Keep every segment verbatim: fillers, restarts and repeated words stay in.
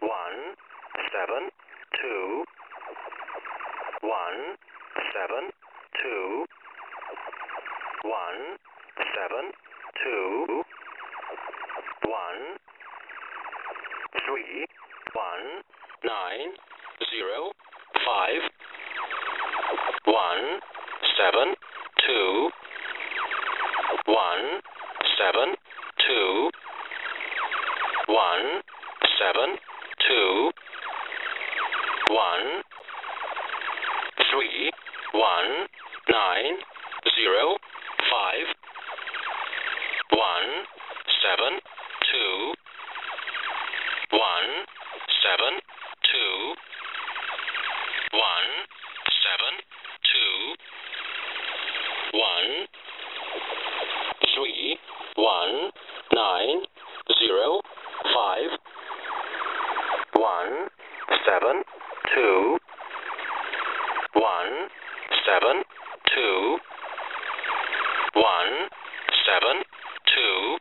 one, seven, two, one, seven, two, one, seven, two, one, three, one, nine, zero, five, one, seven, two, one, seven, two, one, seven, two, one, three, one, nine, zero, five, one, seven, two, one, seven, two, one, seven, two, one, three, one, nine, zero, five, one, seven, two, one, seven, two, one, seven, two,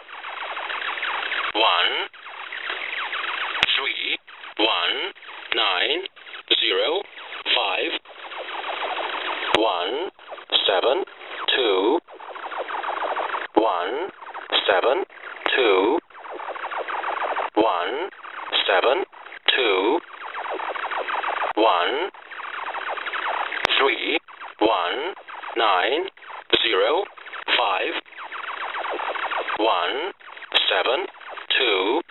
one, three, one, nine, zero, five, one, seven, two, one, seven, two, one, seven, two, one, three, one, nine, zero, five, one, seven, two,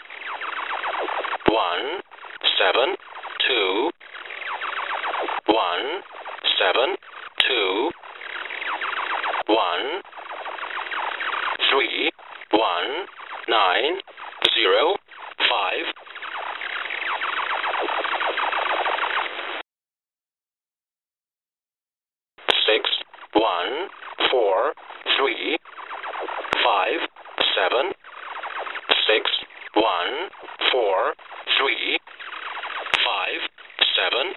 one, seven, two, one, seven, two, one, three, one, nine, zero, five, six, one, four, three, five, seven, six, one, four, three, five, seven,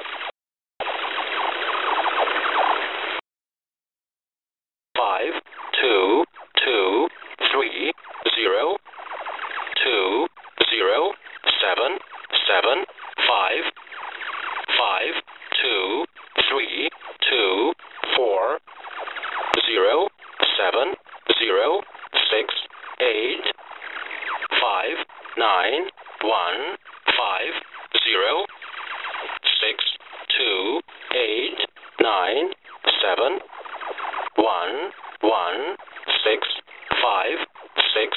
five, two, two, three, zero, two, zero, seven, seven, five, five, two, three, two, four, zero, seven, zero, six, eight, five, nine, one, five, zero, six, two, eight, nine, seven, one, one, six, five, six,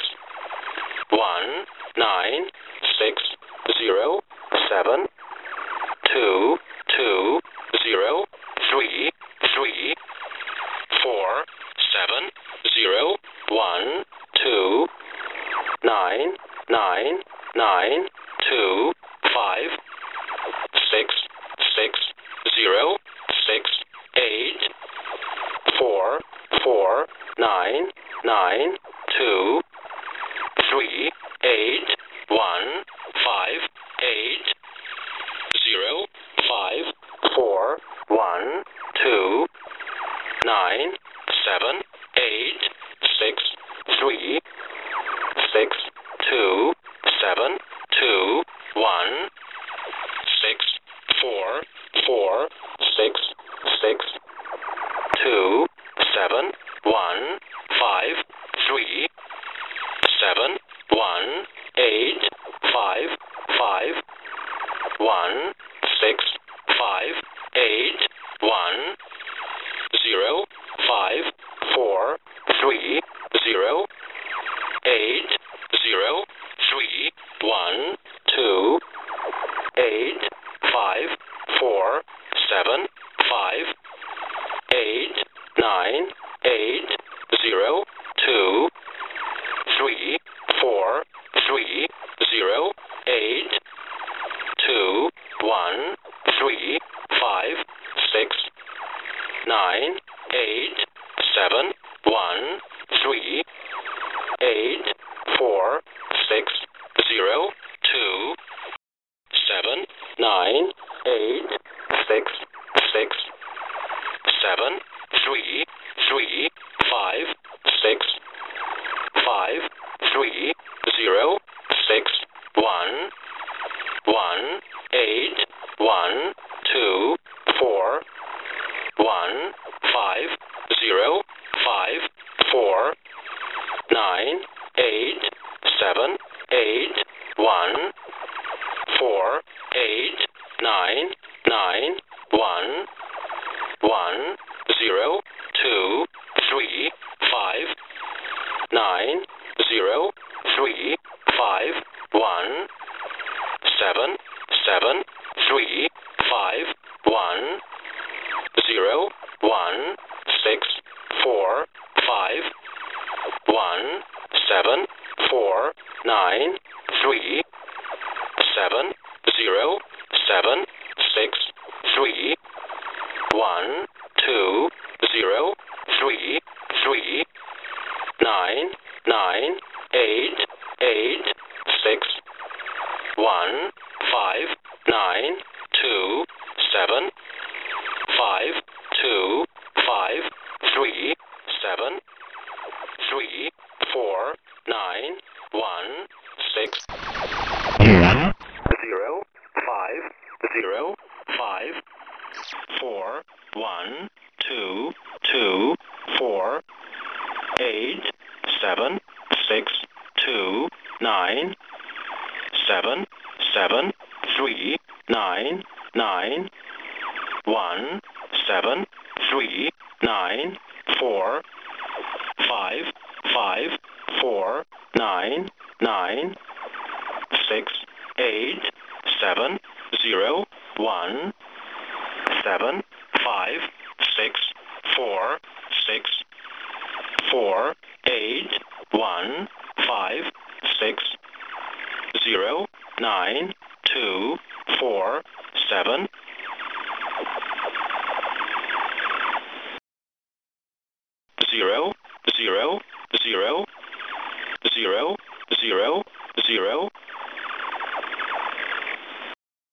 one, nine, six, zero, seven, two, two, zero, three, three, four, seven, zero, one, two, nine, nine, nine, two, five, six, six, zero, six, eight, four, four, nine, nine, two, three, eight, one, five, eight, zero, five, four, one, two, nine, seven, eight, six, three, six, two, seven, two, one, six, four, four, six, six, two, seven, one, five, three, seven, one, eight, five, five, one, six, five, eight, one, zero, five, four, three, zero, eight, zero, three, one, two, eight, five, four, seven, five, eight, nine, eight, zero, two, three, four, three, zero, eight, two, one, three, five, six, nine, eight, seven, one, three, eight, four, six, zero, two, seven, nine, eight, six, six, seven, three, three, five, six, five, three, zero, six, one, one. eight, one, two, four, one, five, zero, five, four, nine, eight, seven, eight, one, four, eight, nine, nine, one, one, zero, two, three, five, nine, zero, three, five, one, seven, seven, three, five, one, zero, one, six, four, five, one, seven, four, nine, three, seven, zero, seven, six, three, one, two, zero, three, three, nine, nine, eight, eight, six, one, five, nine, two, seven, five, two, five, three, seven, three, four, nine, one, six, zero, five, zero, five, four, one, two, two, four, eight, seven, six, two, nine, seven, seven, three, nine, nine, one, seven, three, nine, four, five, five, four, nine, nine, six, eight, seven, zero, one, seven, five, six, four, six, four, eight, one, five, six, zero, nine, two, four, seven, zero, zero, zero, zero, zero,